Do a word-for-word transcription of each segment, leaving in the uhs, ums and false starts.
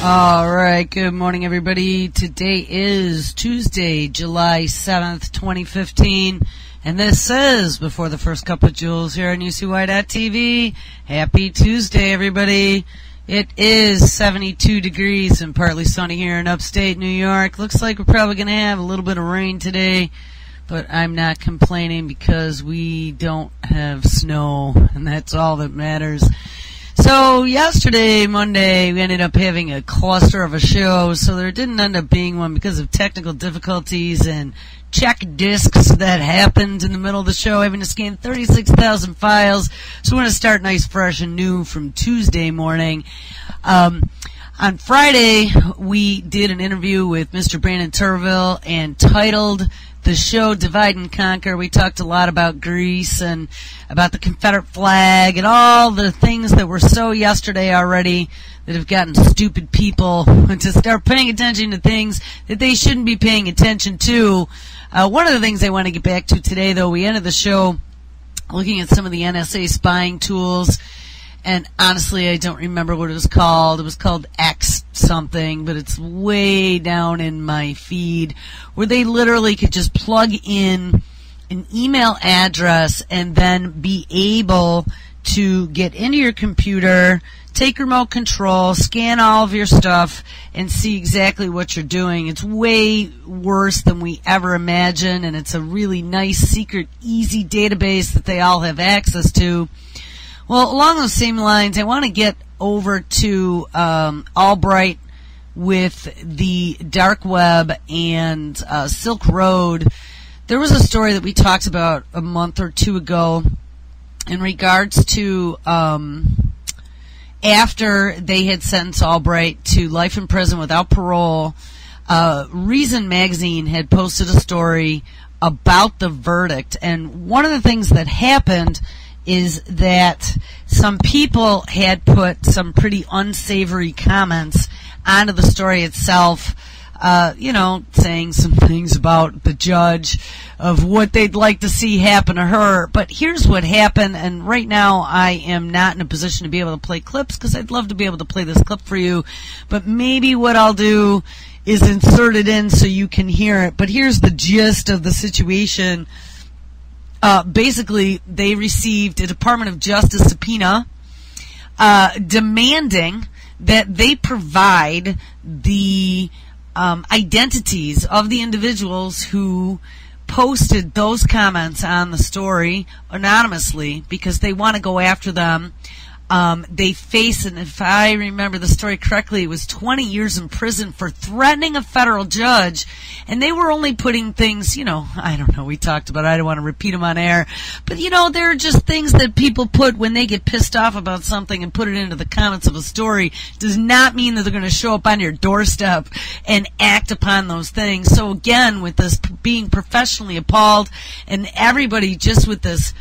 All right, good morning, everybody. Today is Tuesday, July seventh, twenty fifteen, and this is Before the First Cup of Jules here on U C Y dot T V. Happy Tuesday, everybody. It is seventy-two degrees and partly sunny here in upstate New York. Looks like we're probably going to have a little bit of rain today, but I'm not complaining because we don't have snow, and that's all that matters. So yesterday, Monday, we ended up having a cluster of a show, so there didn't end up being one because of technical difficulties and check discs that happened in the middle of the show, having to scan thirty-six thousand files. So we're going to start nice, fresh, and new from Tuesday morning. Um, on Friday, we did an interview with Mister Brandon Turville and titled the show Divide and Conquer. We talked a lot about Greece and about the Confederate flag and all the things that were so yesterday already that have gotten stupid people to start paying attention to things that they shouldn't be paying attention to. Uh, one of the things I want to get back to today, though, we ended the show looking at some of the N S A spying tools. And honestly, I don't remember what it was called. It was called X something, but it's way down in my feed, where they literally could just plug in an email address and then be able to get into your computer, take remote control, scan all of your stuff, and see exactly what you're doing. It's way worse than we ever imagined, and it's a really nice, secret, easy database that they all have access to. Well, along those same lines, I want to get over to um, Albright with the dark web and uh, Silk Road. There was a story that we talked about a month or two ago in regards to um, after they had sentenced Albright to life in prison without parole. Uh, Reason Magazine had posted a story about the verdict, and one of the things that happened is that some people had put some pretty unsavory comments onto the story itself, uh, you know, saying some things about the judge of what they'd like to see happen to her. But here's what happened, and right now I am not in a position to be able to play clips because I'd love to be able to play this clip for you, but maybe what I'll do is insert it in so you can hear it. But here's the gist of the situation. Uh, basically, they received a Department of Justice subpoena uh, demanding that they provide the um, identities of the individuals who posted those comments on the story anonymously because they want to go after them. Um, they face, and if I remember the story correctly, it was twenty years in prison for threatening a federal judge, and they were only putting things, you know, I don't know, we talked about it, I don't want to repeat them on air, but, you know, there are just things that people put when they get pissed off about something and put it into the comments of a story. Does not mean that they're going to show up on your doorstep and act upon those things. So, again, with this being professionally appalled and everybody just with this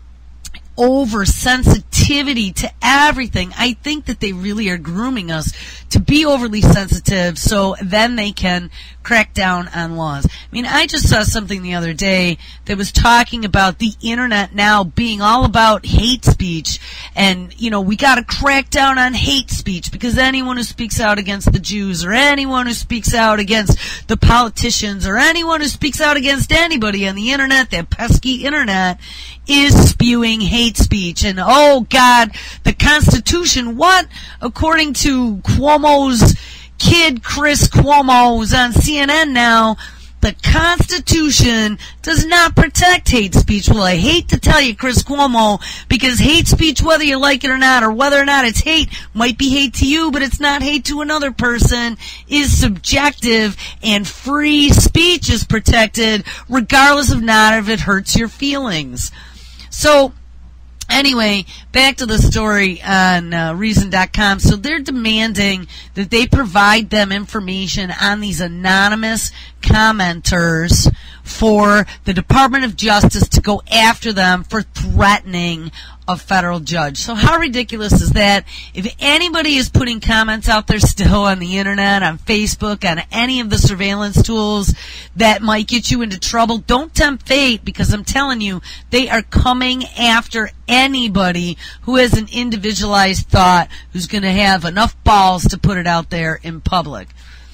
oversensitivity to everything, I think that they really are grooming us to be overly sensitive so then they can crack down on laws. I mean, I just saw something the other day that was talking about the internet now being all about hate speech, and, you know, we got to crack down on hate speech because anyone who speaks out against the Jews or anyone who speaks out against the politicians or anyone who speaks out against anybody on the internet, that pesky internet, is spewing hate speech. And, oh, God, the Constitution, what? According to Cuomo's kid, Chris Cuomo, who's on C N N now, the Constitution does not protect hate speech. Well, I hate to tell you, Chris Cuomo, because hate speech, whether you like it or not, or whether or not it's hate, might be hate to you, but it's not hate to another person, is subjective, and free speech is protected, regardless of not if it hurts your feelings. So, anyway, back to the story on uh, Reason dot com. So they're demanding that they provide them information on these anonymous commenters for the Department of Justice to go after them for threatening a federal judge. So how ridiculous is that? If anybody is putting comments out there still on the internet, on Facebook, on any of the surveillance tools that might get you into trouble, don't tempt fate, because I'm telling you, they are coming after anybody who has an individualized thought, who's going to have enough balls to put it out there in public.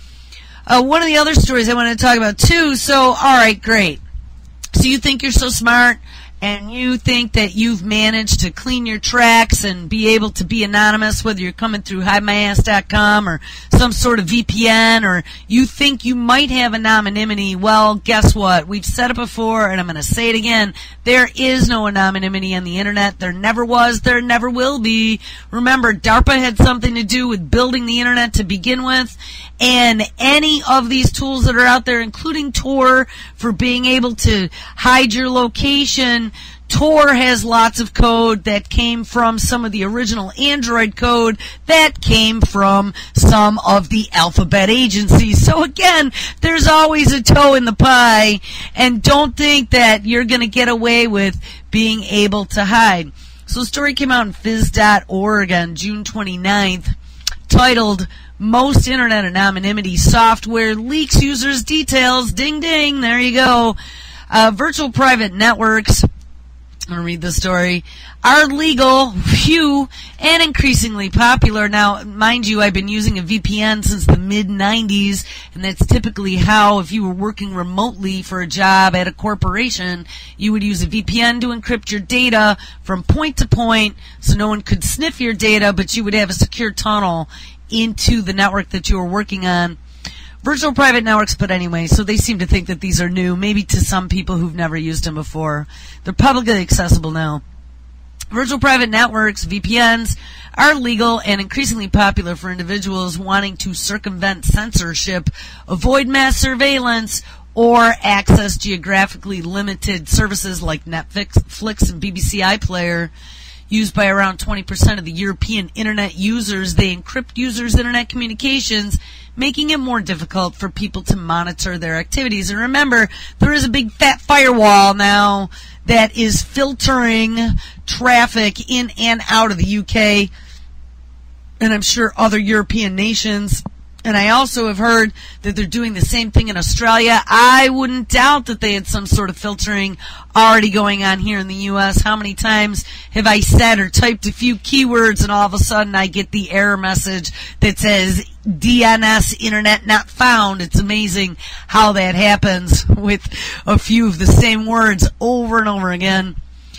Uh, one of the other stories I wanted to talk about too, so alright, great. So you think you're so smart, and you think that you've managed to clean your tracks and be able to be anonymous, whether you're coming through hide my ass dot com or some sort of V P N, or you think you might have anonymity. Well, guess what? We've said it before, and I'm going to say it again. There is no anonymity on the internet. There never was. There never will be. Remember, DARPA had something to do with building the internet to begin with, and any of these tools that are out there, including Tor, for being able to hide your location, Tor has lots of code that came from some of the original Android code that came from some of the alphabet agencies. So again, there's always a toe in the pie, and don't think that you're going to get away with being able to hide. So a story came out in phys dot org on June twenty-ninth titled, "Most Internet Anonymity Software Leaks Users' Details." Ding ding, there you go. Uh, virtual private networks, I'm going to read the story, are legal, few, and increasingly popular. Now, mind you, I've been using a V P N since the mid nineties, and that's typically how, if you were working remotely for a job at a corporation, you would use a V P N to encrypt your data from point to point so no one could sniff your data, but you would have a secure tunnel into the network that you were working on. Virtual private networks, but anyway, so they seem to think that these are new, maybe to some people who've never used them before. They're publicly accessible now. Virtual private networks, V P Ns, are legal and increasingly popular for individuals wanting to circumvent censorship, avoid mass surveillance, or access geographically limited services like Netflix and B B C iPlayer. Used by around twenty percent of the European internet users, they encrypt users' internet communications, making it more difficult for people to monitor their activities. And remember, there is a big fat firewall now that is filtering traffic in and out of the U K, and I'm sure other European nations. And I also have heard that they're doing the same thing in Australia. I wouldn't doubt that they had some sort of filtering already going on here in the U S. How many times have I said or typed a few keywords and all of a sudden I get the error message that says D N S internet not found? It's amazing how that happens with a few of the same words over and over again.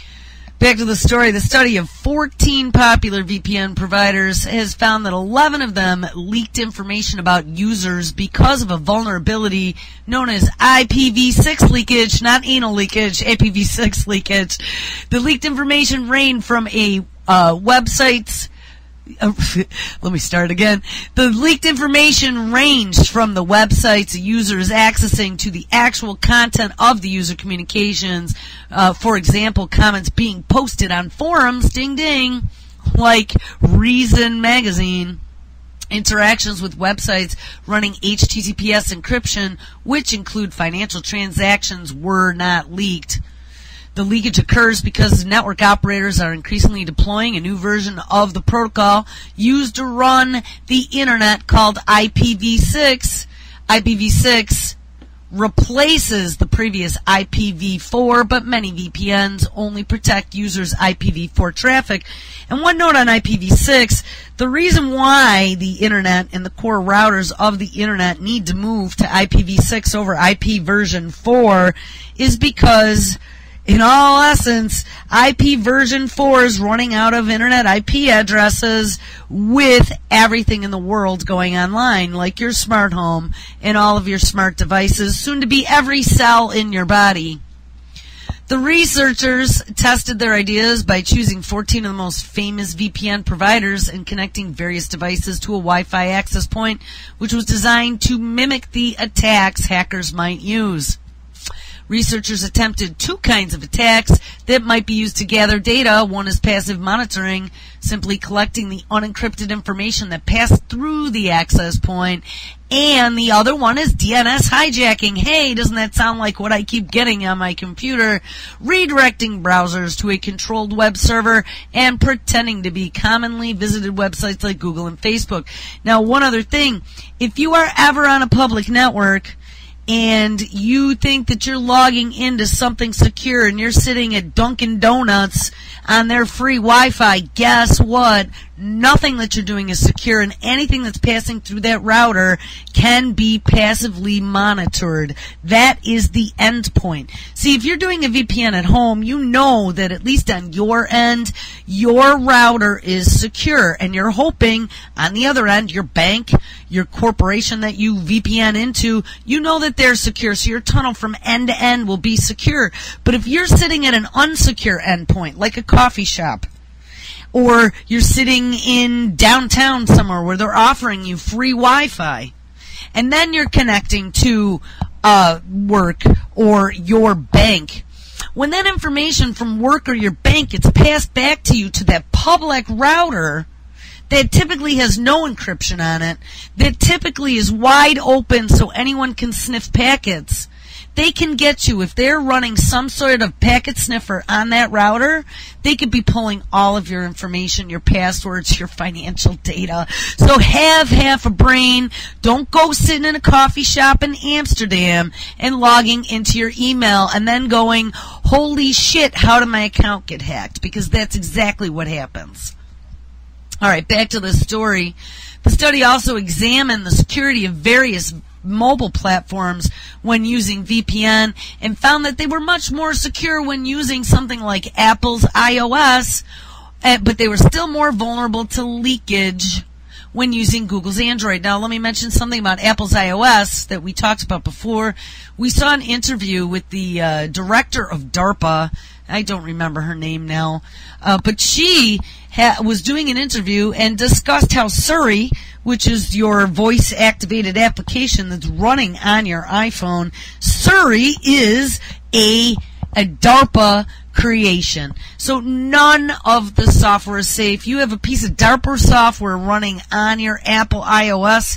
Back to the story. The study of fourteen popular V P N providers has found that eleven of them leaked information about users because of a vulnerability known as I P v six leakage, not anal leakage, I P v six leakage. The leaked information ranged from a uh, website's Uh, let me start again. The leaked information ranged from the websites a user is accessing to the actual content of the user communications. Uh, for example, comments being posted on forums, ding ding, like Reason Magazine. Interactions with websites running H T T P S encryption, which include financial transactions, were not leaked. The leakage occurs because network operators are increasingly deploying a new version of the protocol used to run the internet called I P v six. I P v six replaces the previous I P v four, but many V P Ns only protect users' I P v four traffic. And one note on I P v six, the reason why the internet and the core routers of the internet need to move to I P v six over I P version four is because, in all essence, I P version four is running out of internet I P addresses with everything in the world going online, like your smart home and all of your smart devices, soon to be every cell in your body. The researchers tested their ideas by choosing fourteen of the most famous V P N providers and connecting various devices to a Wi-Fi access point, which was designed to mimic the attacks hackers might use. Researchers attempted two kinds of attacks that might be used to gather data. One is passive monitoring, simply collecting the unencrypted information that passed through the access point, And the other one is D N S hijacking. Hey, doesn't that sound like what I keep getting on my computer? Redirecting browsers to a controlled web server and pretending to be commonly visited websites like Google and Facebook. Now, one other thing, if you are ever on a public network and you think that you're logging into something secure and you're sitting at Dunkin' Donuts on their free Wi-Fi, guess what? Nothing that you're doing is secure, and anything that's passing through that router can be passively monitored. That is the end point. See, if you're doing a V P N at home, you know that at least on your end, your router is secure, and you're hoping on the other end, your bank, your corporation that you V P N into, you know that they're secure, so your tunnel from end to end will be secure. But if you're sitting at an unsecure endpoint, like a coffee shop, or you're sitting in downtown somewhere where they're offering you free Wi-Fi, and then you're connecting to uh, work or your bank, when that information from work or your bank gets passed back to you to that public router that typically has no encryption on it, that typically is wide open so anyone can sniff packets, they can get you. If they're running some sort of packet sniffer on that router, they could be pulling all of your information, your passwords, your financial data. So have half a brain. Don't go sitting in a coffee shop in Amsterdam and logging into your email and then going, holy shit, how did my account get hacked? Because that's exactly what happens. All right, back to the story. The study also examined the security of various mobile platforms when using V P N and found that they were much more secure when using something like Apple's iOS, but they were still more vulnerable to leakage when using Google's Android. Now, let me mention something about Apple's iOS that we talked about before. We saw an interview with the uh, director of DARPA. I don't remember her name now, uh, but she ha- was doing an interview and discussed how Siri, which is your voice-activated application that's running on your iPhone, Siri is a, a DARPA creation. So none of the software is safe. You have a piece of DARPA software running on your Apple iOS.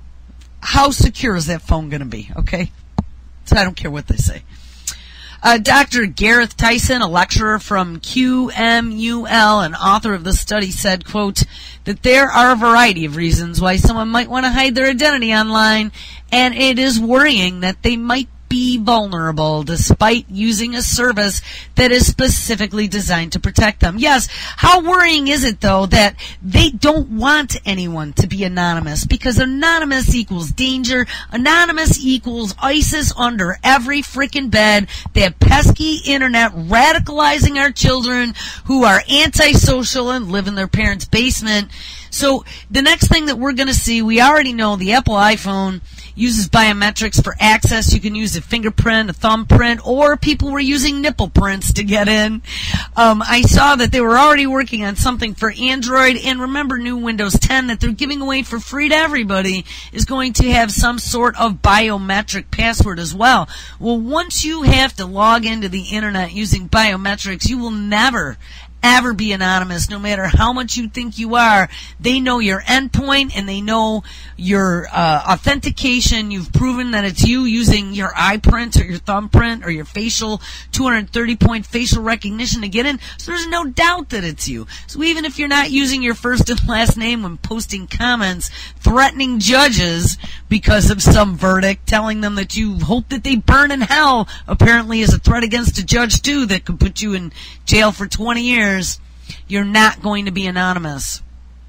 How secure is that phone going to be? Okay? So I don't care what they say. Uh, Doctor Gareth Tyson, a lecturer from Q M U L and author of the study, said, quote, that there are a variety of reasons why someone might want to hide their identity online, and it is worrying that they might be vulnerable despite using a service that is specifically designed to protect them. Yes, how worrying is it, though, that they don't want anyone to be anonymous, because anonymous equals danger. Anonymous equals ISIS under every freaking bed. That pesky internet radicalizing our children who are antisocial and live in their parents' basement. So the next thing that we're going to see, we already know the Apple iPhone uses biometrics for access. You can use a fingerprint, a thumbprint, or people were using nipple prints to get in. Um, I saw that they were already working on something for Android, and remember new Windows ten that they're giving away for free to everybody is going to have some sort of biometric password as well. Well, once you have to log into the internet using biometrics, you will never ever be anonymous, no matter how much you think you are. They know your endpoint and they know your uh, authentication. You've proven that it's you using your eye print or your thumbprint or your facial two hundred thirty point facial recognition to get in. So there's no doubt that it's you. So even if you're not using your first and last name when posting comments, threatening judges because of some verdict, telling them that you hope that they burn in hell, apparently is a threat against a judge too that could put you in jail for twenty years. You're not going to be anonymous.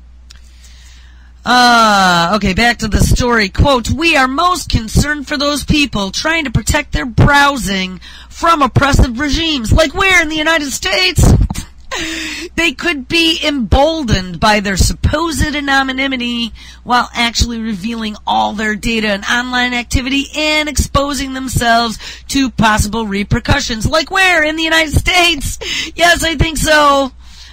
Uh, okay, back to the story. Quote, we are most concerned for those people trying to protect their browsing from oppressive regimes. Like where in the United States? They could be emboldened by their supposed anonymity while actually revealing all their data and online activity and exposing themselves to possible repercussions. Like where? In the United States? Yes, I think so.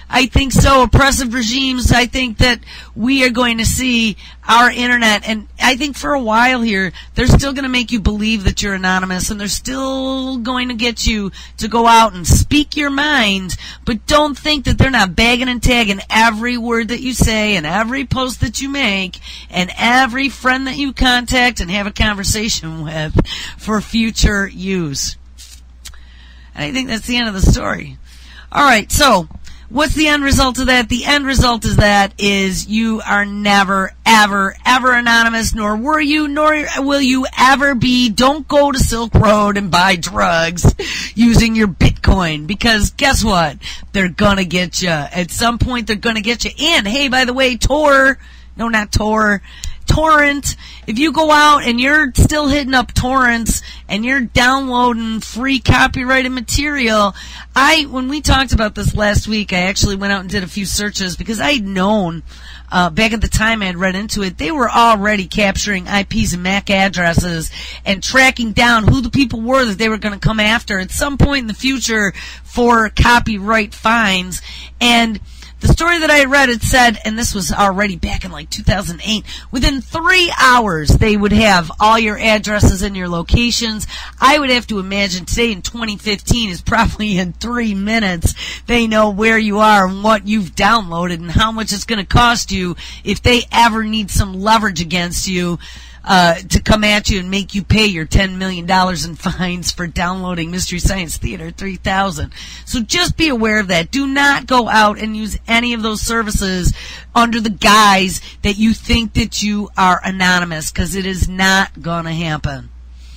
I think so. Oppressive regimes, I think that we are going to see our internet, and I think for a while here, they're still going to make you believe that you're anonymous, and they're still going to get you to go out and speak your mind, but don't think that they're not bagging and tagging every word that you say and every post that you make and every friend that you contact and have a conversation with for future use. And I think that's the end of the story. All right, so what's the end result of that? The end result is that is you are never, ever, ever anonymous, nor were you, nor will you ever be. Don't go to Silk Road and buy drugs using your Bitcoin, because guess what? They're gonna get you. At some point, they're gonna get you. And, hey, by the way, Tor, no, not Tor, Torrent, if you go out and you're still hitting up torrents and you're downloading free copyrighted material, I, when we talked about this last week, I actually went out and did a few searches because I had known, uh, back at the time I had read into it, they were already capturing I Ps and M A C addresses and tracking down who the people were that they were going to come after at some point in the future for copyright fines. And the story that I read, it said, and this was already back in like two thousand eight, within three hours they would have all your addresses and your locations. I would have to imagine today in twenty fifteen is probably in three minutes they know where you are and what you've downloaded and how much it's going to cost you if they ever need some leverage against you. Uh, to come at you and make you pay your ten million dollars in fines for downloading Mystery Science Theater three thousand. So just be aware of that. Do not go out and use any of those services under the guise that you think that you are anonymous, because it is not going to happen.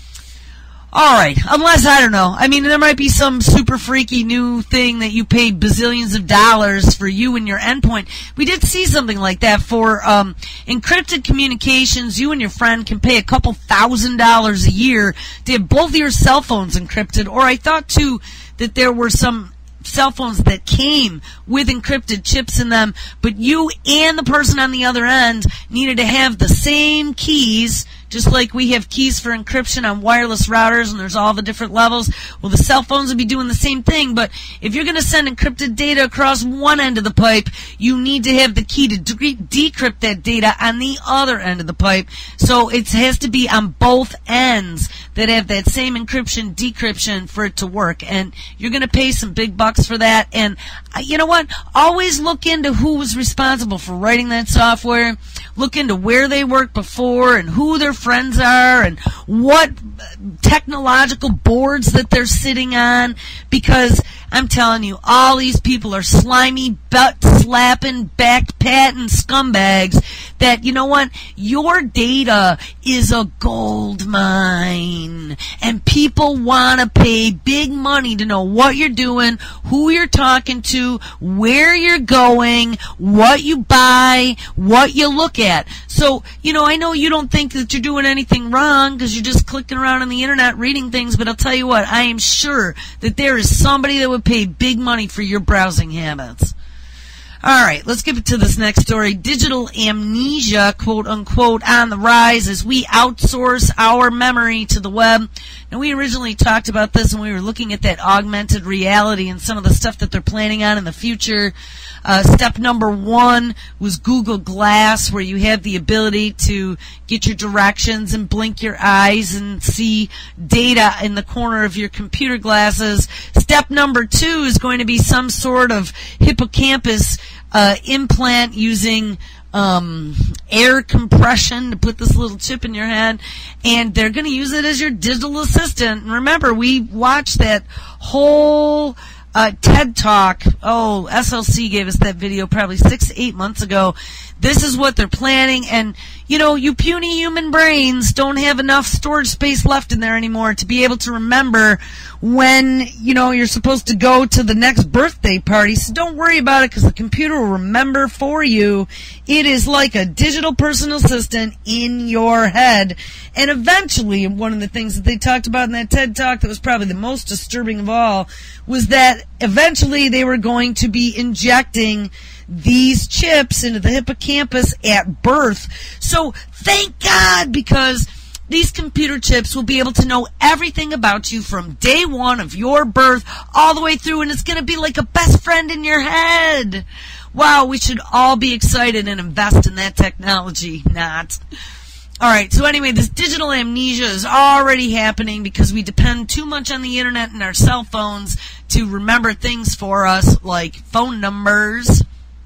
All right, unless, I don't know, I mean, there might be some super freaky new thing that you pay bazillions of dollars for you and your endpoint. We did see something like that for um, encrypted communications. You and your friend can pay a couple thousand dollars a year to have both of your cell phones encrypted. Or I thought, too, that there were some cell phones that came with encrypted chips in them, but you and the person on the other end needed to have the same keys, just like we have keys for encryption on wireless routers, and there's all the different levels. Well, the cell phones would be doing the same thing, but if you're going to send encrypted data across one end of the pipe, you need to have the key to de- decrypt that data on the other end of the pipe. So it has to be on both ends that have that same encryption, decryption for it to work, and you're going to pay some big bucks for that. And uh, you know what? Always look into who was responsible for writing that software. Look into where they worked before and who their friends are and what technological boards that they're sitting on, because I'm telling you, all these people are slimy, butt-slapping, back-patting scumbags that, you know what, your data is a gold mine, and people want to pay big money to know what you're doing, who you're talking to, where you're going, what you buy, what you look at. So, you know, I know you don't think that you're doing anything wrong because you're just clicking around on the internet reading things, but I'll tell you what, I am sure that there is somebody that would pay big money for your browsing habits. All right, let's get to this next story. Digital amnesia, quote unquote, on the rise as we outsource our memory to the web. Now, we originally talked about this when we were looking at that augmented reality and some of the stuff that they're planning on in the future. Uh, step number one was Google Glass, where you have the ability to get your directions and blink your eyes and see data in the corner of your computer glasses. Step number two is going to be some sort of hippocampus uh, implant using um, air compression to put this little chip in your head, and they're going to use it as your digital assistant. And remember, we watched that whole Uh, TED Talk. Oh, S L C gave us that video probably six, eight months ago. This is what they're planning, and, you know, you puny human brains don't have enough storage space left in there anymore to be able to remember when, you know, you're supposed to go to the next birthday party. So don't worry about it, because the computer will remember for you. It is like a digital personal assistant in your head. And eventually, one of the things that they talked about in that TED Talk that was probably the most disturbing of all was that eventually they were going to be injecting these chips into the hippocampus at birth. So thank God, because These computer chips will be able to know everything about you from day one of your birth all the way through, and it's going to be like a best friend in your head. Wow, we should all be excited and invest in that technology. Not. Alright, so anyway, this digital amnesia is already happening because we depend too much on the internet and our cell phones to remember things for us, like phone numbers.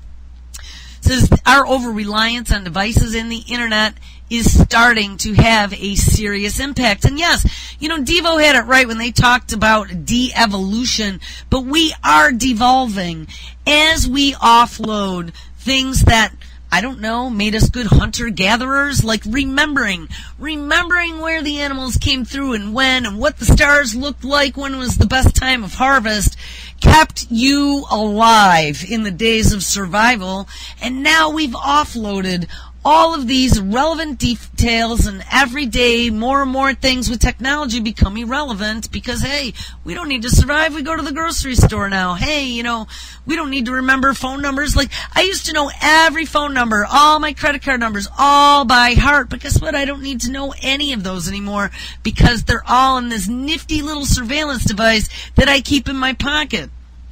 It says our over-reliance on devices and the internet is starting to have a serious impact. And yes, you know, Devo had it right when they talked about de-evolution, but we are devolving as we offload things that, I don't know, made us good hunter-gatherers, like remembering, remembering where the animals came through and when and what the stars looked like when was the best time of harvest, kept you alive in the days of survival, and now we've offloaded all of these relevant details, and every day more and more things with technology become irrelevant because, hey, we don't need to survive. We go to the grocery store now. Hey, you know, we don't need to remember phone numbers. Like, I used to know every phone number, all my credit card numbers, all by heart. But guess what? I don't need to know any of those anymore because they're all in this nifty little surveillance device that I keep in my pocket.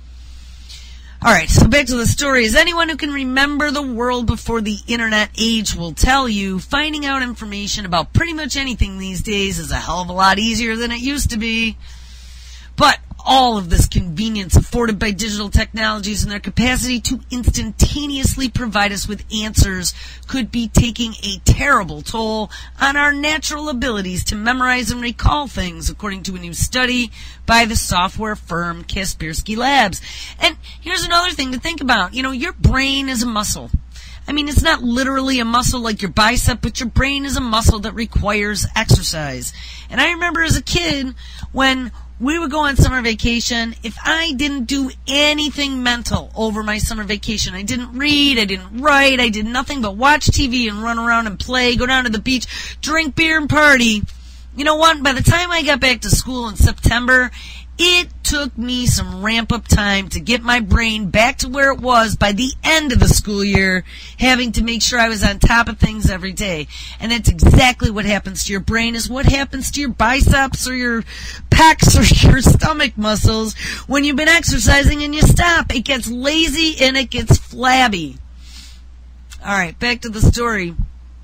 Alright, so back to the story. As anyone who can remember the world before the internet age will tell you, finding out information about pretty much anything these days is a hell of a lot easier than it used to be. But all of this convenience afforded by digital technologies and their capacity to instantaneously provide us with answers could be taking a terrible toll on our natural abilities to memorize and recall things, according to a new study by the software firm Kaspersky Labs. And here's another thing to think about. You know, your brain is a muscle. I mean, it's not literally a muscle like your bicep, but your brain is a muscle that requires exercise. And I remember as a kid when we would go on summer vacation. If I didn't do anything mental over my summer vacation, I didn't read, I didn't write, I did nothing but watch T V and run around and play, go down to the beach, drink beer and party. You know what? By the time I got back to school in September, it took me some ramp-up time to get my brain back to where it was by the end of the school year, having to make sure I was on top of things every day. And that's exactly what happens to your brain, is what happens to your biceps or your pecs or your stomach muscles when you've been exercising and you stop. It gets lazy and it gets flabby. All right, back to the story.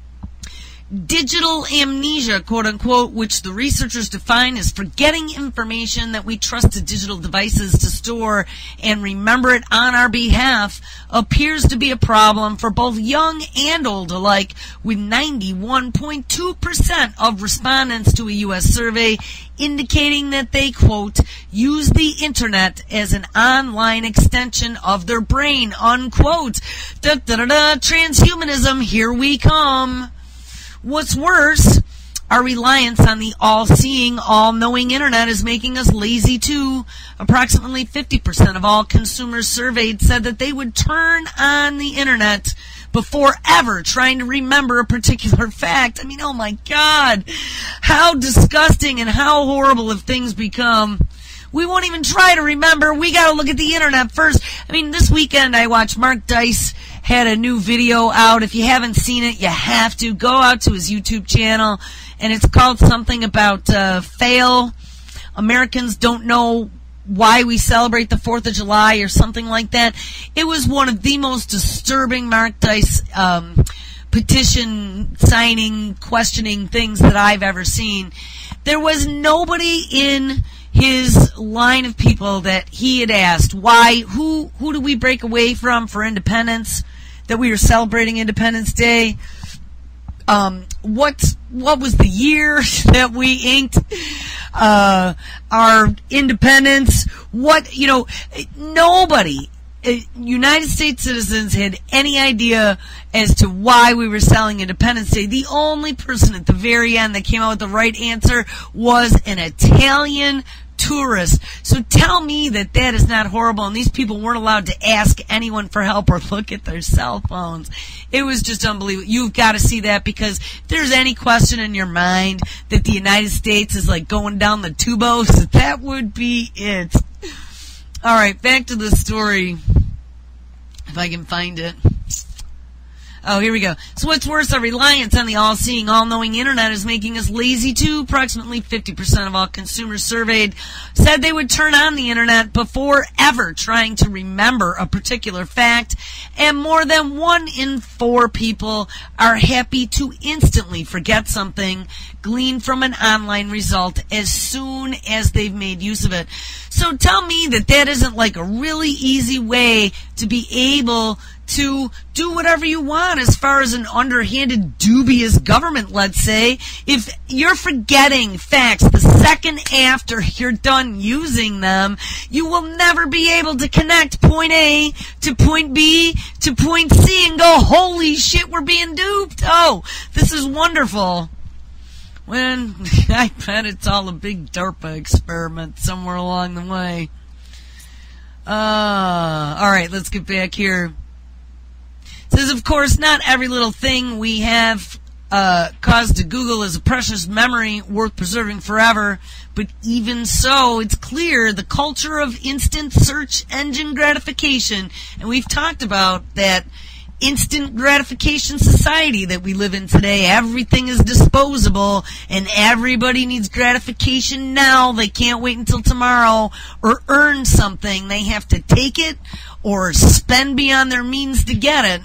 Digital amnesia, quote-unquote, which the researchers define as forgetting information that we trust to digital devices to store and remember it on our behalf, appears to be a problem for both young and old alike, with ninety-one point two percent of respondents to a U S survey indicating that they, quote, use the internet as an online extension of their brain, unquote. Da-da-da-da, transhumanism, here we come. What's worse, our reliance on the all-seeing, all-knowing internet is making us lazy too. Approximately fifty percent of all consumers surveyed said that they would turn on the internet before ever trying to remember a particular fact. I mean, oh my God, how disgusting and how horrible have things become. We won't even try to remember. We got to look at the internet first. I mean, this weekend I watched Mark Dice had a new video out. If you haven't seen it, you have to. Go out to his YouTube channel, and it's called something about uh, fail. Americans don't know why we celebrate the fourth of July or something like that. It was one of the most disturbing Mark Dice um, petition signing, questioning things that I've ever seen. There was nobody in his line of people that he had asked, why, who, who do we break away from for independence, that we were celebrating Independence Day, um, what, what was the year that we inked, uh, our independence, what, you know, nobody, uh, United States citizens had any idea as to why we were celebrating Independence Day. The only person at the very end that came out with the right answer was an Italian tourist. So tell me that that is not horrible, and these people weren't allowed to ask anyone for help or look at their cell phones. It was just unbelievable. You've got to see that, because if there's any question in your mind that the United States is like going down the tubos, that would be it. All right, back to the story, if I can find it. Oh, here we go. So what's worse, our reliance on the all-seeing, all-knowing internet is making us lazy too. Approximately fifty percent of all consumers surveyed said they would turn on the internet before ever trying to remember a particular fact, and more than one in four people are happy to instantly forget something gleaned from an online result as soon as they've made use of it. So tell me that that isn't like a really easy way to be able to do whatever you want as far as an underhanded, dubious government, let's say. If you're forgetting facts the second after you're done using them, you will never be able to connect point A to point B to point C and go, holy shit, we're being duped. Oh, this is wonderful. When I bet it's all a big DARPA experiment somewhere along the way. Uh, all right, let's get back here. It says, of course, not every little thing we have uh, caused to Google is a precious memory worth preserving forever. But even so, it's clear the culture of instant search engine gratification, and we've talked about that instant gratification society that we live in today. Everything is disposable, and everybody needs gratification now. They can't wait until tomorrow or earn something. They have to take it or spend beyond their means to get it.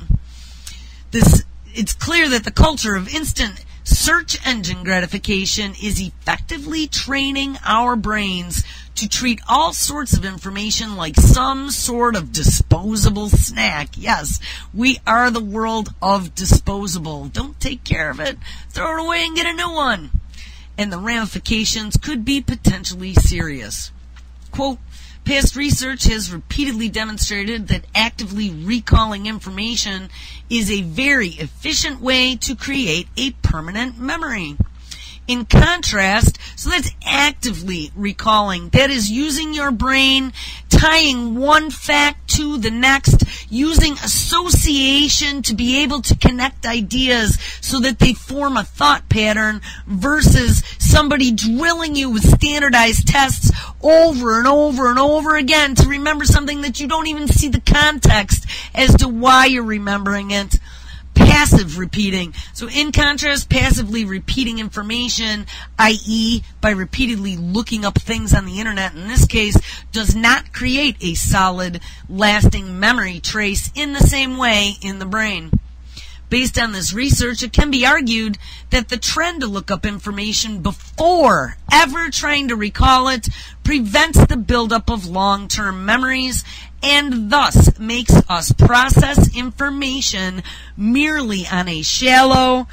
This, it's clear that the culture of instant search engine gratification is effectively training our brains to treat all sorts of information like some sort of disposable snack. Yes, we are the world of disposable. Don't take care of it. Throw it away and get a new one. And the ramifications could be potentially serious. Quote, past research has repeatedly demonstrated that actively recalling information is a very efficient way to create a permanent memory. In contrast, so that's actively recalling. That is using your brain, tying one fact to the next, using association to be able to connect ideas so that they form a thought pattern versus somebody drilling you with standardized tests over and over and over again to remember something that you don't even see the context as to why you're remembering it. Passive repeating. So in contrast, passively repeating information, that is by repeatedly looking up things on the internet, in this case, does not create a solid, lasting memory trace in the same way in the brain. Based on this research, it can be argued that the trend to look up information before ever trying to recall it prevents the buildup of long-term memories and thus makes us process information merely on a shallow,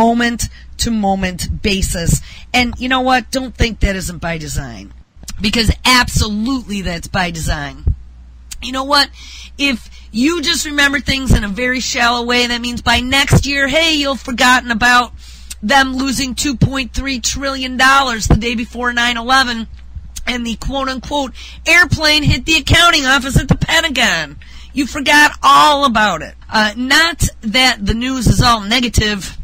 moment-to-moment basis. And you know what? Don't think that isn't by design, because absolutely that's by design. You know what? If you just remember things in a very shallow way, that means by next year, hey, you've forgotten about them losing two point three trillion dollars the day before nine eleven and the quote-unquote airplane hit the accounting office at the Pentagon. You forgot all about it. Uh, not that the news is all negative.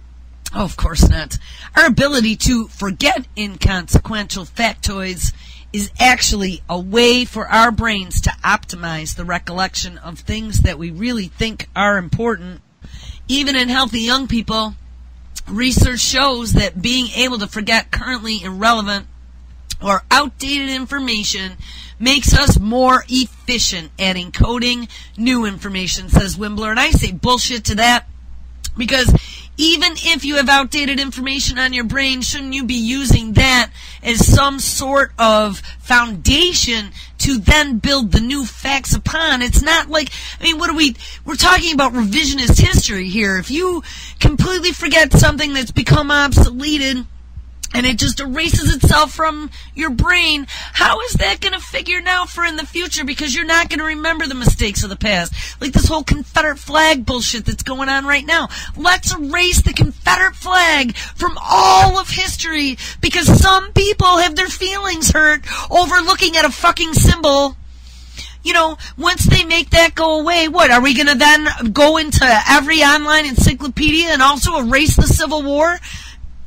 Oh, of course not. Our ability to forget inconsequential factoids is actually a way for our brains to optimize the recollection of things that we really think are important. Even in healthy young people, research shows that being able to forget currently irrelevant or outdated information makes us more efficient at encoding new information, says Wimbler. And I say bullshit to that, because even if you have outdated information on your brain, shouldn't you be using that as some sort of foundation to then build the new facts upon? It's not like, I mean, what are we, we're talking about revisionist history here. If you completely forget something that's become obsoleted and it just erases itself from your brain, how is that going to figure now for in the future? Because you're not going to remember the mistakes of the past. Like this whole Confederate flag bullshit that's going on right now. Let's erase the Confederate flag from all of history because some people have their feelings hurt over looking at a fucking symbol. You know, once they make that go away, what, are we going to then go into every online encyclopedia and also erase the Civil War?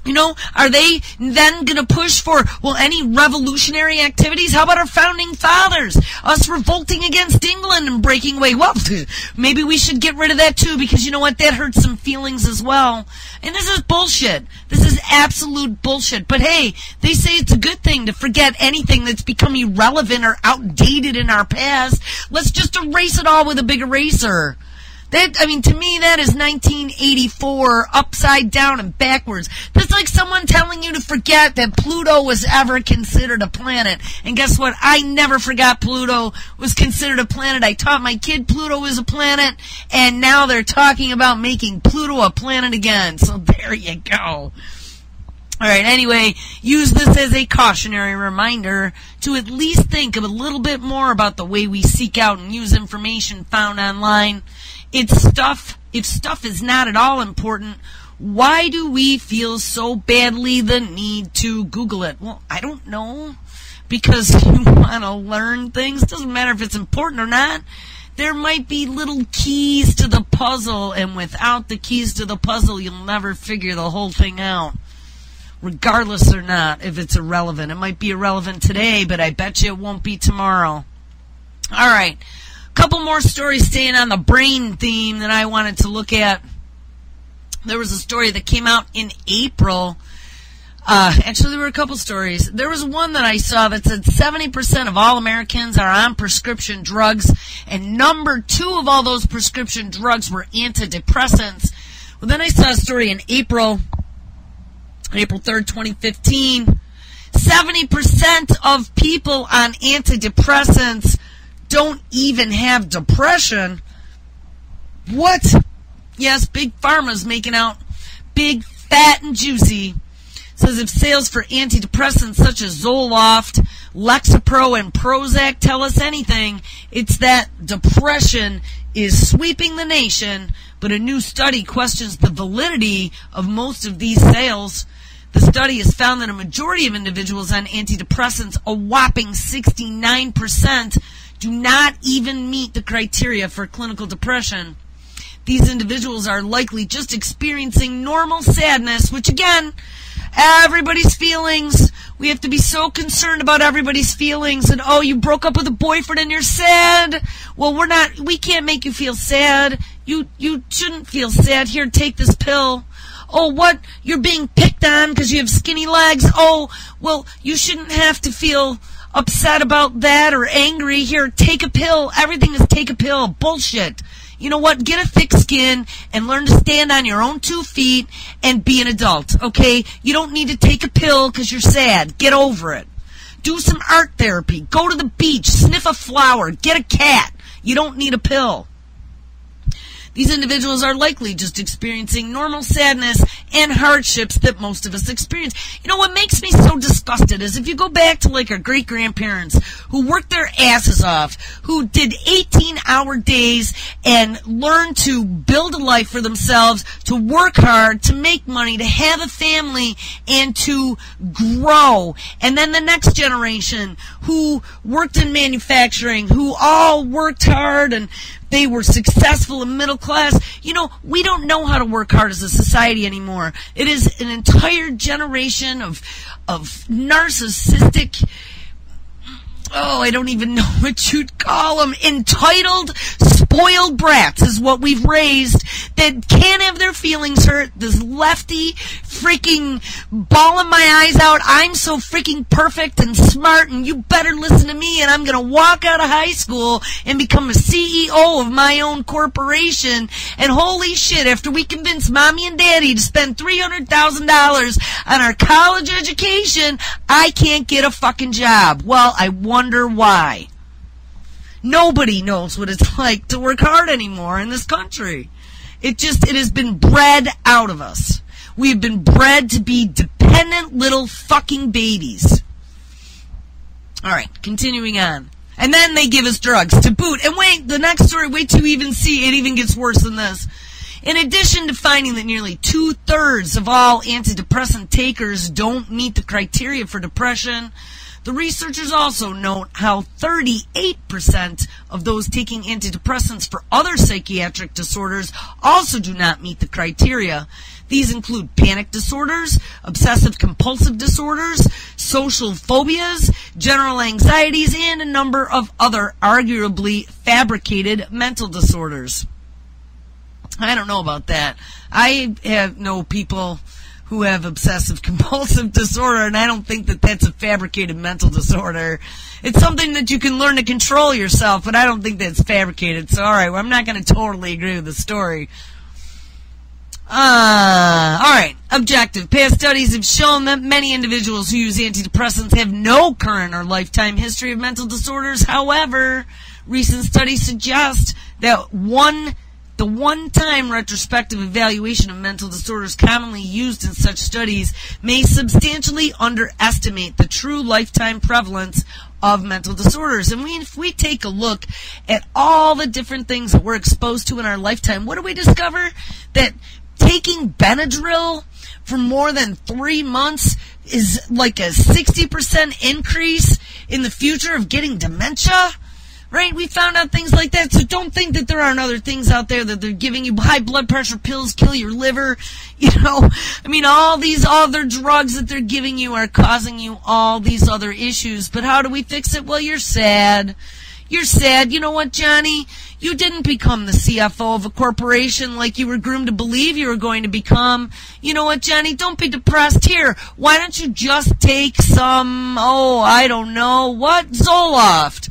You know, are they then going to push for, well, any revolutionary activities? How about our founding fathers? Us revolting against England and breaking away? Well, maybe we should get rid of that too, because you know what? That hurts some feelings as well. And this is bullshit. This is absolute bullshit. But hey, they say it's a good thing to forget anything that's become irrelevant or outdated in our past. Let's just erase it all with a big eraser. That, I mean, to me, that is nineteen eighty-four upside down and backwards. That's like someone telling you to forget that Pluto was ever considered a planet. And guess what? I never forgot Pluto was considered a planet. I taught my kid Pluto is a planet, and now they're talking about making Pluto a planet again. So there you go. Alright, anyway, use this as a cautionary reminder to at least think of a little bit more about the way we seek out and use information found online. It's stuff, if stuff is not at all important, why do we feel so badly the need to Google it? Well, I don't know. Because you want to learn things. Doesn't matter if it's important or not. There might be little keys to the puzzle, and without the keys to the puzzle, you'll never figure the whole thing out. Regardless or not, if it's irrelevant. It might be irrelevant today, but I bet you it won't be tomorrow. Alright. Couple more stories staying on the brain theme that I wanted to look at. There was a story that came out in April. Uh, actually, there were a couple stories. There was one that I saw that said seventy percent of all Americans are on prescription drugs, and number two of all those prescription drugs were antidepressants. Well, then I saw a story in April, April third, twenty fifteen. seventy percent of people on antidepressants don't even have depression. What? Yes, Big Pharma's making out big, fat, and juicy. Says if sales for antidepressants such as Zoloft, Lexapro, and Prozac tell us anything, it's that depression is sweeping the nation, but a new study questions the validity of most of these sales. The study has found that a majority of individuals on antidepressants, a whopping sixty-nine percent, do not even meet the criteria for clinical depression. These individuals are likely just experiencing normal sadness, which again, everybody's feelings. We have to be so concerned about everybody's feelings. And oh, you broke up with a boyfriend and you're sad. Well, we're not, we can't make you feel sad. You, you shouldn't feel sad. Here, take this pill. Oh, what? You're being picked on because you have skinny legs. Oh, well, you shouldn't have to feel upset about that or angry. Here, take a pill. Everything is take a pill. Bullshit. You know what? Get a thick skin and learn to stand on your own two feet and be an adult, okay? You don't need to take a pill because you're sad. Get over it. Do some art therapy. Go to the beach. Sniff a flower. Get a cat. You don't need a pill. These individuals are likely just experiencing normal sadness and hardships that most of us experience. You know, what makes me so disgusted is if you go back to like our great-grandparents who worked their asses off, who did eighteen-hour days and learned to build a life for themselves, to work hard, to make money, to have a family, and to grow. And then the next generation who worked in manufacturing, who all worked hard and they were successful and middle class. You know, we don't know how to work hard as a society anymore. It is an entire generation of of narcissistic, oh, I don't even know what you'd call them, entitled, spoiled brats is what we've raised that can't have their feelings hurt. This lefty freaking bawling my eyes out, I'm so freaking perfect and smart and you better listen to me, and I'm going to walk out of high school and become a C E O of my own corporation. And holy shit, after we convince mommy and daddy to spend three hundred thousand dollars on our college education, I can't get a fucking job. Well, I wonder why. Nobody knows what it's like to work hard anymore in this country. It just, it has been bred out of us. We have been bred to be dependent little fucking babies. Alright, continuing on. And then they give us drugs to boot. And wait, the next story, wait till you even see, it even gets worse than this. In addition to finding that nearly two-thirds of all antidepressant takers don't meet the criteria for depression, the researchers also note how thirty-eight percent of those taking antidepressants for other psychiatric disorders also do not meet the criteria. These include panic disorders, obsessive-compulsive disorders, social phobias, general anxieties, and a number of other arguably fabricated mental disorders. I don't know about that. I have know people who have obsessive-compulsive disorder, and I don't think that that's a fabricated mental disorder. It's something that you can learn to control yourself, but I don't think that's fabricated. So, all right, well, I'm not going to totally agree with the story. Uh, all right, objective. Past studies have shown that many individuals who use antidepressants have no current or lifetime history of mental disorders. However, recent studies suggest that one the one-time retrospective evaluation of mental disorders commonly used in such studies may substantially underestimate the true lifetime prevalence of mental disorders. And we, if we take a look at all the different things that we're exposed to in our lifetime, what do we discover? That taking Benadryl for more than three months is like a sixty percent increase in the future of getting dementia. Right? We found out things like that. So don't think that there aren't other things out there that they're giving you. High blood pressure pills kill your liver. You know, I mean, all these other drugs that they're giving you are causing you all these other issues. But how do we fix it? Well, you're sad. You're sad. You know what, Johnny? You didn't become the C F O of a corporation like you were groomed to believe you were going to become. You know what, Johnny? Don't be depressed. Here, why don't you just take some, oh, I don't know, what? Zoloft.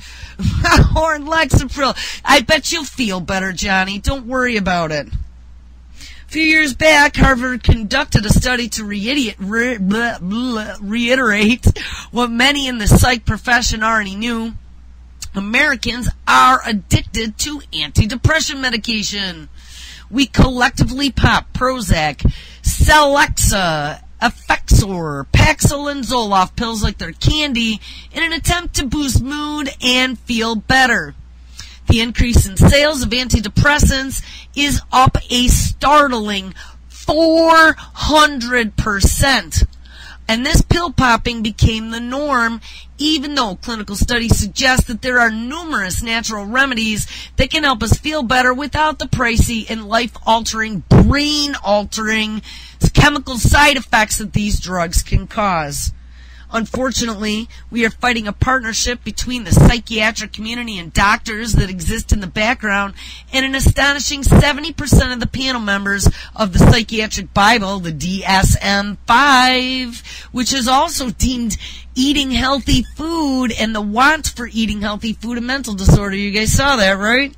Or Lexapro. I bet you'll feel better, Johnny. Don't worry about it. A few years back, Harvard conducted a study to reiterate, re, blah, blah, reiterate what many in the psych profession already knew. Americans are addicted to antidepressant medication. We collectively pop Prozac, Celexa, Effexor, Paxil, and Zoloft pills like they're candy in an attempt to boost mood and feel better. The increase in sales of antidepressants is up a startling four hundred percent. And this pill popping became the norm, even though clinical studies suggest that there are numerous natural remedies that can help us feel better without the pricey and life-altering, brain-altering chemical side effects that these drugs can cause. Unfortunately, we are fighting a partnership between the psychiatric community and doctors that exist in the background, and an astonishing seventy percent of the panel members of the Psychiatric Bible, the D S M five, which is also deemed eating healthy food and the want for eating healthy food a mental disorder. You guys saw that, right?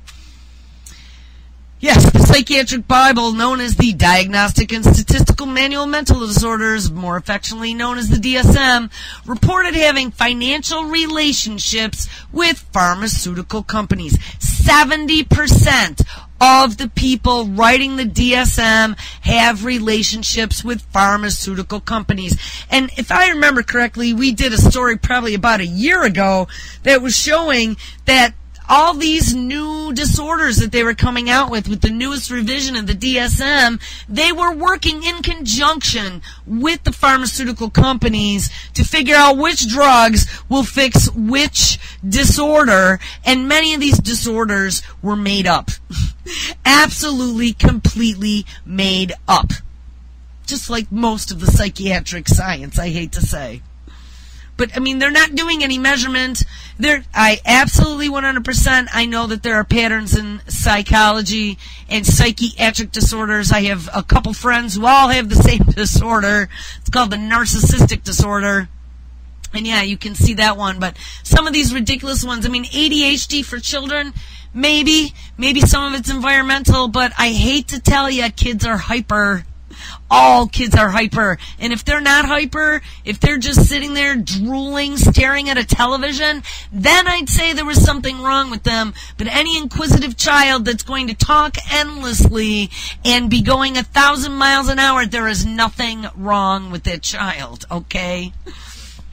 Yes, the Psychiatric Bible, known as the Diagnostic and Statistical Manual of Mental Disorders, more affectionately known as the D S M, reported having financial relationships with pharmaceutical companies. seventy percent of the people writing the D S M have relationships with pharmaceutical companies. And if I remember correctly, we did a story probably about a year ago that was showing that all these new disorders that they were coming out with, with the newest revision of the D S M, they were working in conjunction with the pharmaceutical companies to figure out which drugs will fix which disorder, and many of these disorders were made up. Absolutely, completely made up. Just like most of the psychiatric science, I hate to say. But, I mean, they're not doing any measurement. They're, I absolutely one hundred percent, I know that there are patterns in psychology and psychiatric disorders. I have a couple friends who all have the same disorder. It's called the narcissistic disorder. And, yeah, you can see that one. But some of these ridiculous ones, I mean, A D H D for children, maybe. Maybe some of it's environmental. But I hate to tell you, kids are hyper. All kids are hyper. And if they're not hyper, if they're just sitting there drooling, staring at a television, then I'd say there was something wrong with them. But any inquisitive child that's going to talk endlessly and be going a thousand miles an hour, there is nothing wrong with that child, okay?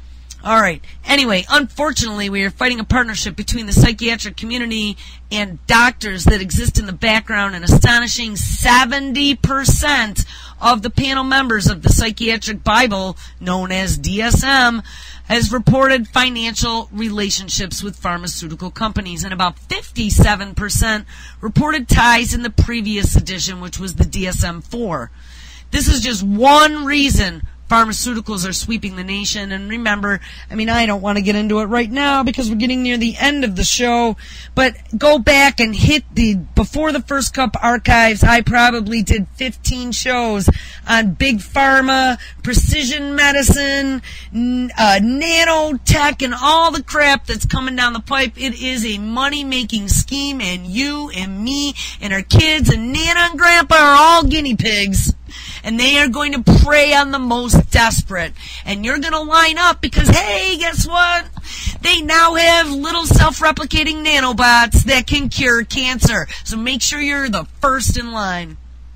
All right. Anyway, unfortunately, we are fighting a partnership between the psychiatric community and doctors that exist in the background. An astonishing seventy percent of the panel members of the Psychiatric Bible, known as D S M, has reported financial relationships with pharmaceutical companies, and about fifty-seven percent reported ties in the previous edition, which was the D S M four. This is just one reason pharmaceuticals are sweeping the nation. And remember, I mean, I don't want to get into it right now because we're getting near the end of the show, but go back and hit the Before the First Cup archives. I probably did fifteen shows on big pharma, precision medicine, uh, nanotech, and all the crap that's coming down the pipe. It is a money-making scheme, and you and me and our kids and Nana and Grandpa are all guinea pigs. And they are going to prey on the most desperate. And you're going to line up because, hey, guess what? They now have little self-replicating nanobots that can cure cancer. So make sure you're the first in line.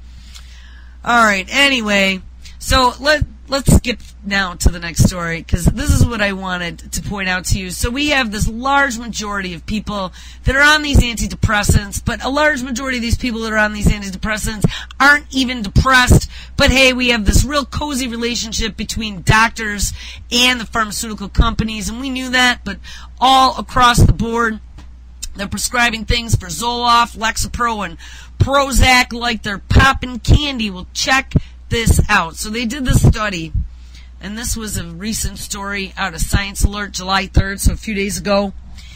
All right, anyway, so let, let's skip now to the next story, because this is what I wanted to point out to you. So we have this large majority of people that are on these antidepressants, but a large majority of these people that are on these antidepressants aren't even depressed. But hey, we have this real cozy relationship between doctors and the pharmaceutical companies, and we knew that, but all across the board, they're prescribing things for Zoloft, Lexapro, and Prozac like they're popping candy. Well, check this out. So they did this study, and this was a recent story out of Science Alert, July third, so a few days ago.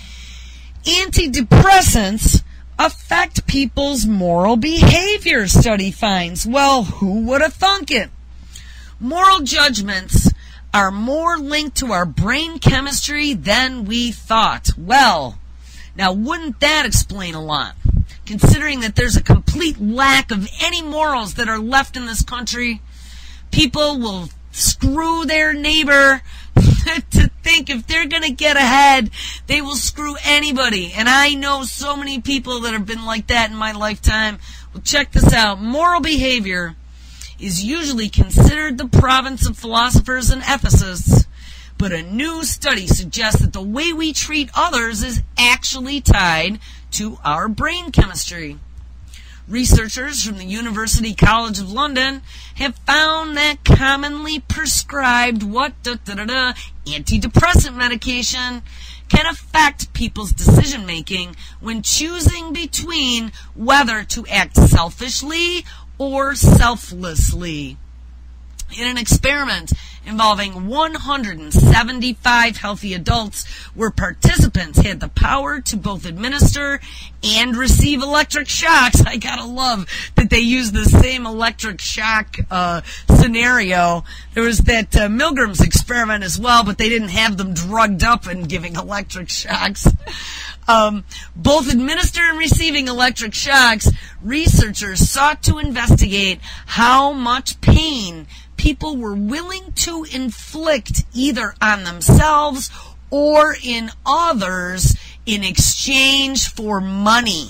Antidepressants affect people's moral behavior, study finds. Well, who would have thunk it? Moral judgments are more linked to our brain chemistry than we thought. Well, now wouldn't that explain a lot? Considering that there's a complete lack of any morals that are left in this country, people will screw their neighbor to think if they're going to get ahead, they will screw anybody. And I know so many people that have been like that in my lifetime. Well, check this out. Moral behavior is usually considered the province of philosophers and ethicists, but a new study suggests that the way we treat others is actually tied to our brain chemistry. Researchers from the University College of London have found that commonly prescribed what da, da, da, da, antidepressant medication can affect people's decision-making when choosing between whether to act selfishly or selflessly. In an experiment involving one hundred seventy-five healthy adults, where participants had the power to both administer and receive electric shocks. I gotta love that they use the same electric shock uh, scenario. There was that uh, Milgram's experiment as well, but they didn't have them drugged up and giving electric shocks. Um, both administer and receiving electric shocks, researchers sought to investigate how much pain people were willing to inflict either on themselves or in others in exchange for money.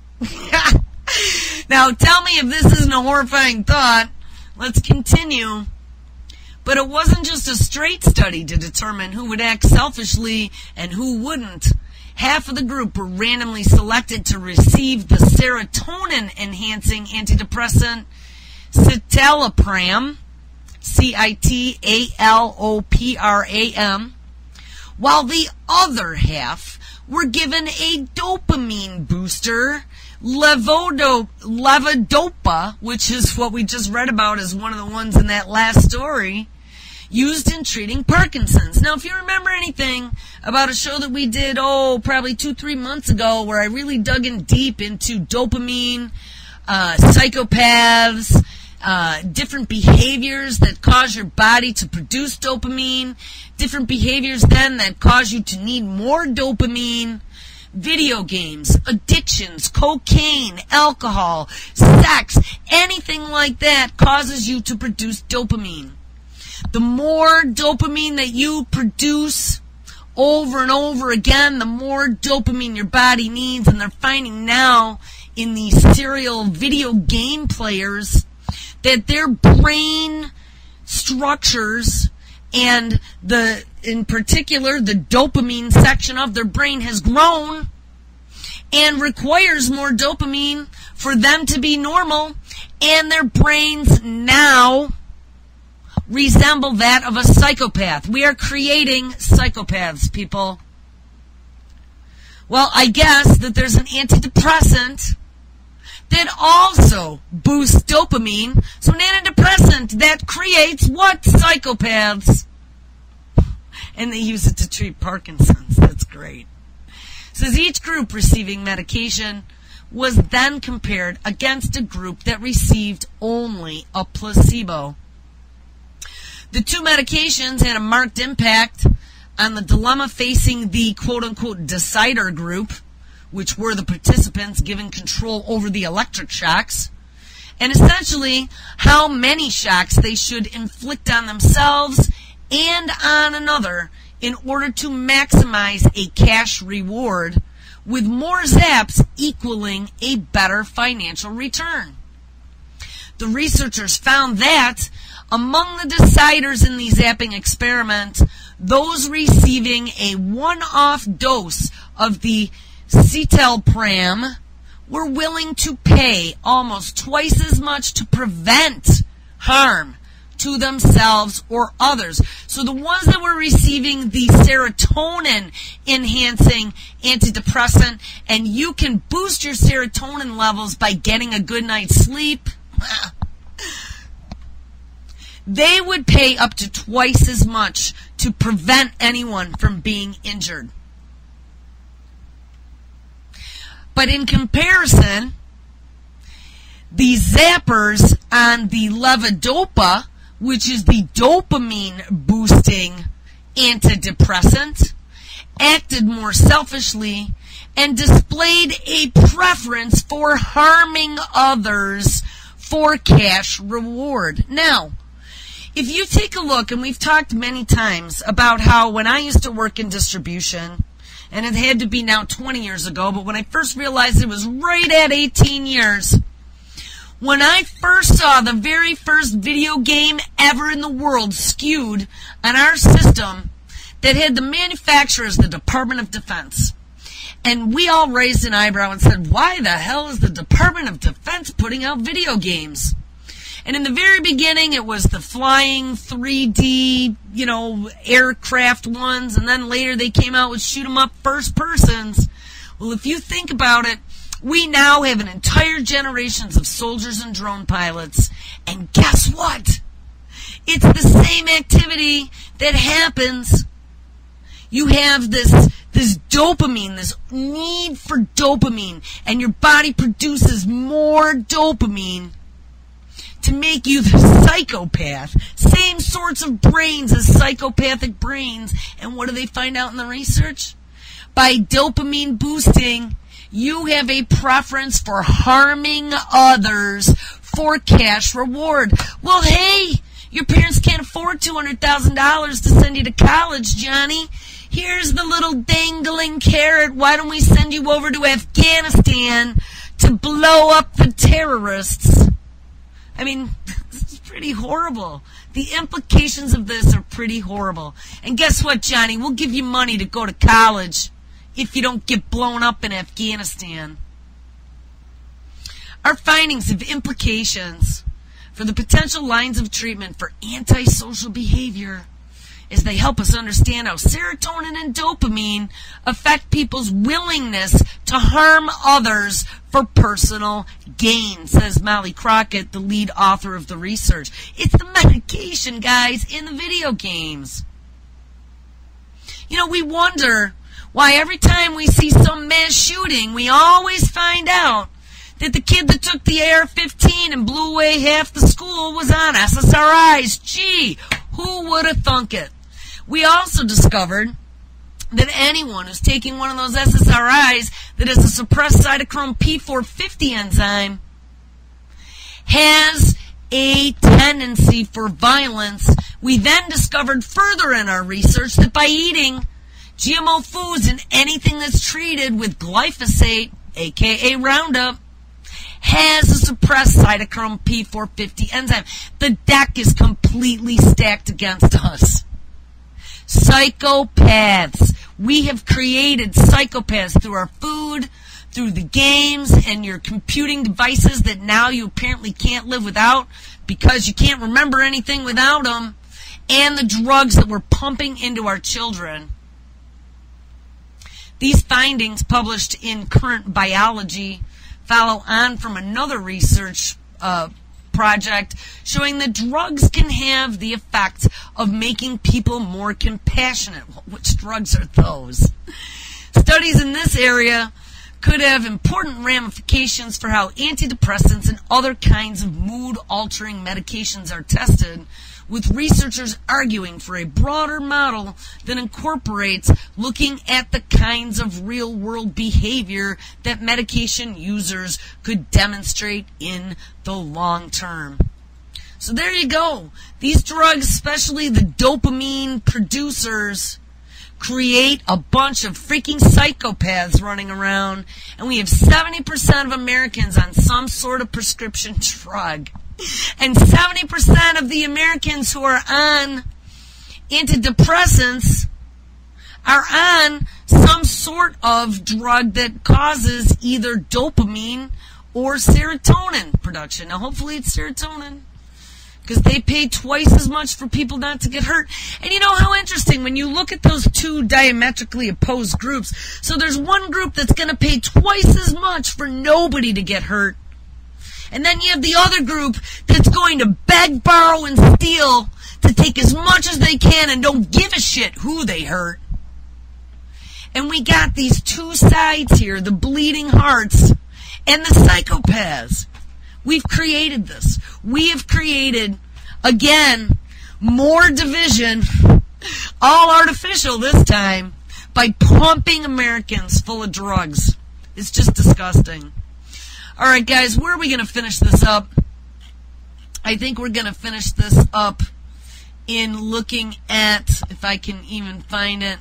Now, tell me if this isn't a horrifying thought. Let's continue. But it wasn't just a straight study to determine who would act selfishly and who wouldn't. Half of the group were randomly selected to receive the serotonin-enhancing antidepressant citalopram, C I T A L O P R A M, while the other half were given a dopamine booster, levodo, levodopa, which is what we just read about as one of the ones in that last story, used in treating Parkinson's. Now, if you remember anything about a show that we did, oh, probably two, three months ago, where I really dug in deep into dopamine, uh, psychopaths, Uh, different behaviors that cause your body to produce dopamine, different behaviors then that cause you to need more dopamine, video games, addictions, cocaine, alcohol, sex, anything like that causes you to produce dopamine. The more dopamine that you produce over and over again, the more dopamine your body needs, and they're finding now in these serial video game players that their brain structures and the, in particular, the dopamine section of their brain has grown and requires more dopamine for them to be normal, and their brains now resemble that of a psychopath. We are creating psychopaths, people. Well, I guess that there's an antidepressant that also boosts dopamine. So an antidepressant that creates what? Psychopaths. And they use it to treat Parkinson's. That's great. It says each group receiving medication was then compared against a group that received only a placebo. The two medications had a marked impact on the dilemma facing the quote-unquote decider group, which were the participants given control over the electric shocks, and essentially how many shocks they should inflict on themselves and on another in order to maximize a cash reward, with more zaps equaling a better financial return. The researchers found that among the deciders in the zapping experiment, those receiving a one-off dose of the citalopram were willing to pay almost twice as much to prevent harm to themselves or others. So the ones that were receiving the serotonin-enhancing antidepressant, and you can boost your serotonin levels by getting a good night's sleep, they would pay up to twice as much to prevent anyone from being injured. But in comparison, the zappers on the levodopa, which is the dopamine-boosting antidepressant, acted more selfishly and displayed a preference for harming others for cash reward. Now, if you take a look, and we've talked many times about how when I used to work in distribution, and it had to be now twenty years ago, but when I first realized it was right at eighteen years, when I first saw the very first video game ever in the world skewed on our system that had the manufacturer as the Department of Defense. And we all raised an eyebrow and said, why the hell is the Department of Defense putting out video games? And in the very beginning, it was the flying three D, you know, aircraft ones, and then later they came out with shoot-'em-up first persons. Well, if you think about it, we now have an entire generations of soldiers and drone pilots, and guess what? It's the same activity that happens. You have this, this dopamine, this need for dopamine, and your body produces more dopamine to make you the psychopath. Same sorts of brains as psychopathic brains. And what do they find out in the research? By dopamine boosting, you have a preference for harming others for cash reward. Well, hey, your parents can't afford two hundred thousand dollars to send you to college, Johnny. Here's the little dangling carrot. Why don't we send you over to Afghanistan to blow up the terrorists? I mean, this is pretty horrible. The implications of this are pretty horrible. And guess what, Johnny? We'll give you money to go to college if you don't get blown up in Afghanistan. Our findings have implications for the potential lines of treatment for antisocial behavior as they help us understand how serotonin and dopamine affect people's willingness to harm others for personal gain, says Molly Crockett, the lead author of the research. It's the medication, guys, in the video games. You know, we wonder why every time we see some mass shooting, we always find out that the kid that took the A R fifteen and blew away half the school was on S S R Is. Gee, who would have thunk it? We also discovered that anyone who's taking one of those S S R Is that has a suppressed cytochrome P four fifty enzyme has a tendency for violence. We then discovered further in our research that by eating G M O foods and anything that's treated with glyphosate, aka Roundup, has a suppressed cytochrome P four fifty enzyme. The deck is completely stacked against us. Psychopaths. We have created psychopaths through our food, through the games, and your computing devices that now you apparently can't live without because you can't remember anything without them, and the drugs that we're pumping into our children. These findings, published in Current Biology, follow on from another research uh, project showing that drugs can have the effect of making people more compassionate. Well, which drugs are those? Studies in this area could have important ramifications for how antidepressants and other kinds of mood-altering medications are tested, with researchers arguing for a broader model that incorporates looking at the kinds of real-world behavior that medication users could demonstrate in the long term. So there you go. These drugs, especially the dopamine producers, create a bunch of freaking psychopaths running around, and we have seventy percent of Americans on some sort of prescription drug. And seventy percent of the Americans who are on antidepressants are on some sort of drug that causes either dopamine or serotonin production. Now, hopefully it's serotonin, because they pay twice as much for people not to get hurt. And you know how interesting, when you look at those two diametrically opposed groups, so there's one group that's going to pay twice as much for nobody to get hurt. And then you have the other group that's going to beg, borrow, and steal to take as much as they can and don't give a shit who they hurt. And we got these two sides here, the bleeding hearts and the psychopaths. We've created this. We have created, again, more division, all artificial this time, by pumping Americans full of drugs. It's just disgusting. All right, guys, where are we going to finish this up? I think we're going to finish this up in looking at, if I can even find it.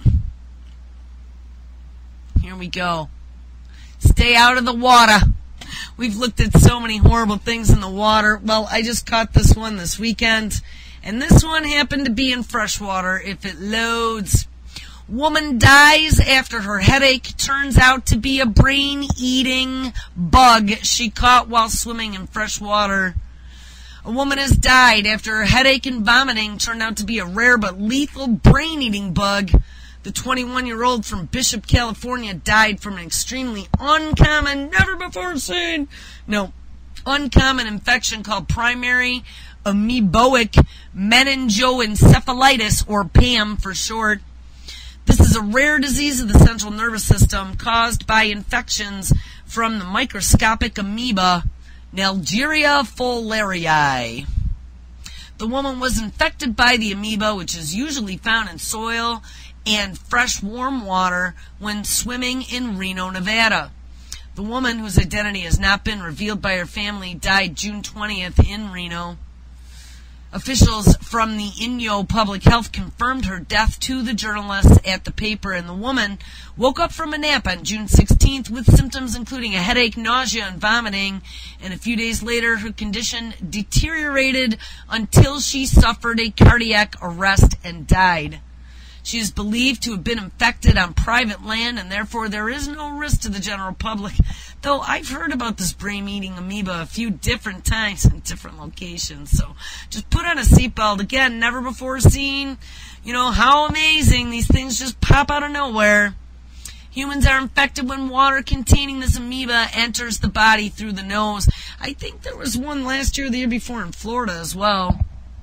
Here we go. Stay out of the water. We've looked at so many horrible things in the water. Well, I just caught this one this weekend, and this one happened to be in freshwater if it loads. Woman dies after her headache turns out to be a brain-eating bug she caught while swimming in fresh water. A woman has died after her headache and vomiting turned out to be a rare but lethal brain-eating bug. The twenty-one-year-old from Bishop, California, died from an extremely uncommon, never-before-seen, no, uncommon infection called primary amoeboic meningoencephalitis, or P A M for short. This is a rare disease of the central nervous system caused by infections from the microscopic amoeba Naegleria fowleri. The woman was infected by the amoeba, which is usually found in soil and fresh warm water when swimming in Reno, Nevada. The woman, whose identity has not been revealed by her family, died June twentieth in Reno. Officials from the Inyo Public Health confirmed her death to the journalists at the paper, and the woman woke up from a nap on June sixteenth with symptoms including a headache, nausea, and vomiting, and a few days later her condition deteriorated until she suffered a cardiac arrest and died. She is believed to have been infected on private land, and therefore there is no risk to the general public, though I've heard about this brain-eating amoeba a few different times in different locations. So just put on a seatbelt. Again, never before seen. You know, how amazing. These things just pop out of nowhere. Humans are infected when water containing this amoeba enters the body through the nose. I think there was one last year or the year before in Florida as well.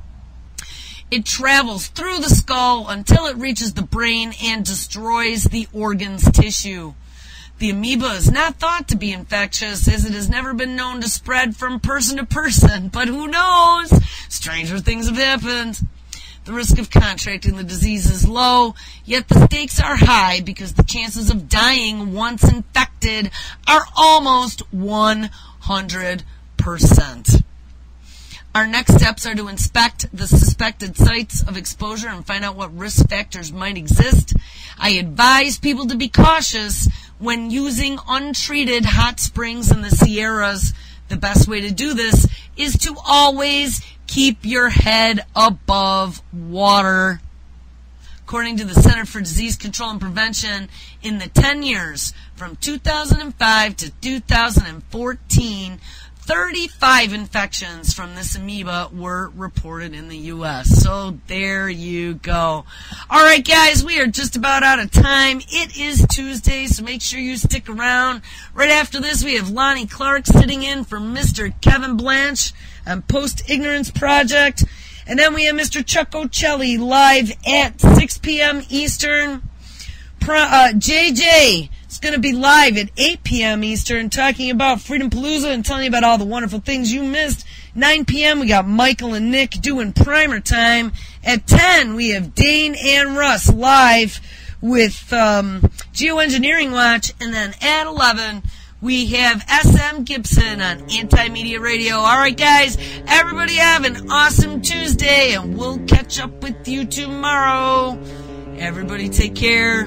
It travels through the skull until it reaches the brain and destroys the organ's tissue. The amoeba is not thought to be infectious, as it has never been known to spread from person to person. But who knows? Stranger things have happened. The risk of contracting the disease is low, yet the stakes are high because the chances of dying once infected are almost one hundred percent. Our next steps are to inspect the suspected sites of exposure and find out what risk factors might exist. I advise people to be cautious when using untreated hot springs in the Sierras. The best way to do this is to always keep your head above water. According to the Center for Disease Control and Prevention, in the ten years from two thousand five to two thousand fourteen, thirty-five infections from this amoeba were reported in the U S So there you go. All right, guys, we are just about out of time. It is Tuesday, so make sure you stick around. Right after this, we have Lonnie Clark sitting in for Mister Kevin Blanche on Post Ignorance Project. And then we have Mister Chuck Ocelli live at six p.m. Eastern. Pro, uh, J J is going to be live at eight p.m. Eastern talking about Freedom Palooza and telling you about all the wonderful things you missed. nine p.m. we got Michael and Nick doing primer time. At ten, we have Dane and Russ live with um, Geoengineering Watch. And then at eleven, we have S M Gibson on Anti-Media Radio. All right, guys, everybody have an awesome Tuesday, and we'll catch up with you tomorrow. Everybody take care.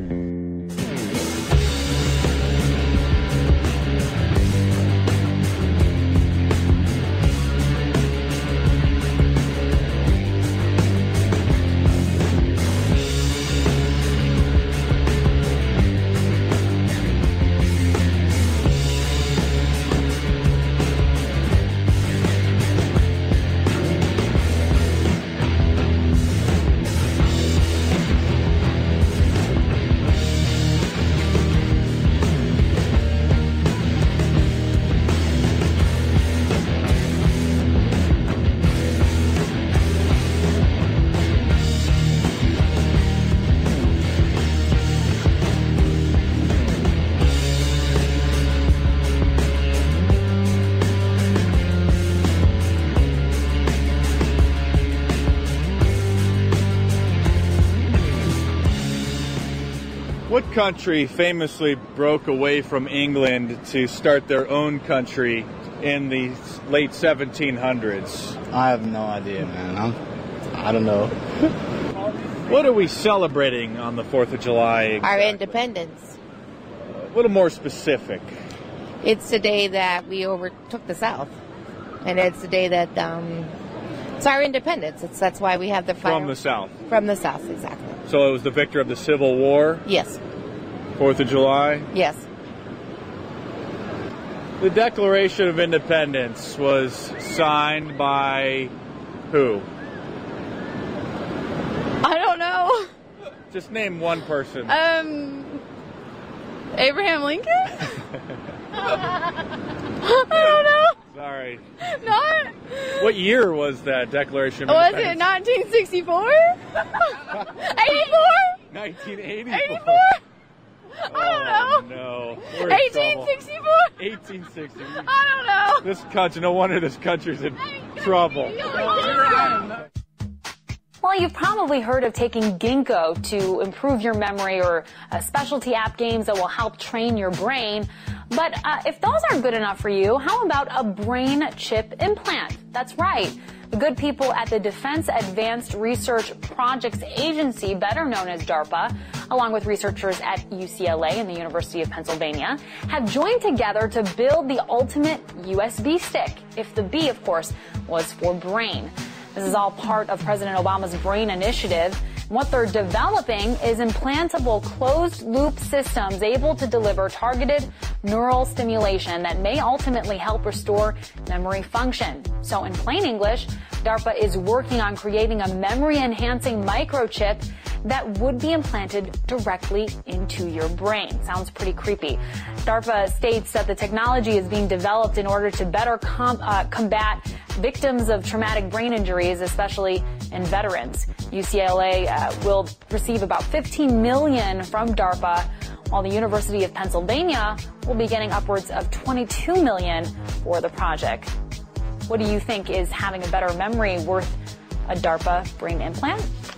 What country famously broke away from England to start their own country in the late seventeen hundreds? I have no idea, man. I'm, I don't know. What are we celebrating on the fourth of July exactly? Our independence. A little more specific. It's the day that we overtook the South. And it's the day that, um, it's our independence. It's, that's why we have the fire. From the South. From the South, exactly. So it was the victor of the Civil War? Yes. fourth of July? Yes. The Declaration of Independence was signed by who? I don't know. Just name one person. Um, Abraham Lincoln? I don't know. Sorry. Not? What year was that Declaration of Was Independence? it nineteen sixty-four? eighty-four? nineteen eighty-four. eighty-four? I don't know. Oh, no. We're in eighteen sixty-four? eighteen sixty. I don't know. This country, no wonder this country's in trouble. Well, you've probably heard of taking Ginkgo to improve your memory or uh, specialty app games that will help train your brain. But uh, if those aren't good enough for you, how about a brain chip implant? That's right. The good people at the Defense Advanced Research Projects Agency, better known as DARPA, along with researchers at U C L A and the University of Pennsylvania, have joined together to build the ultimate U S B stick, if the B, of course, was for brain. This is all part of President Obama's Brain Initiative. What they're developing is implantable closed-loop systems able to deliver targeted neural stimulation that may ultimately help restore memory function. So in plain English, DARPA is working on creating a memory-enhancing microchip that would be implanted directly into your brain. Sounds pretty creepy. DARPA states that the technology is being developed in order to better com- uh, combat victims of traumatic brain injuries, especially in veterans. U C L A uh, will receive about fifteen million dollars from DARPA, while the University of Pennsylvania will be getting upwards of twenty-two million dollars for the project. What do you think? Is having a better memory worth a DARPA brain implant?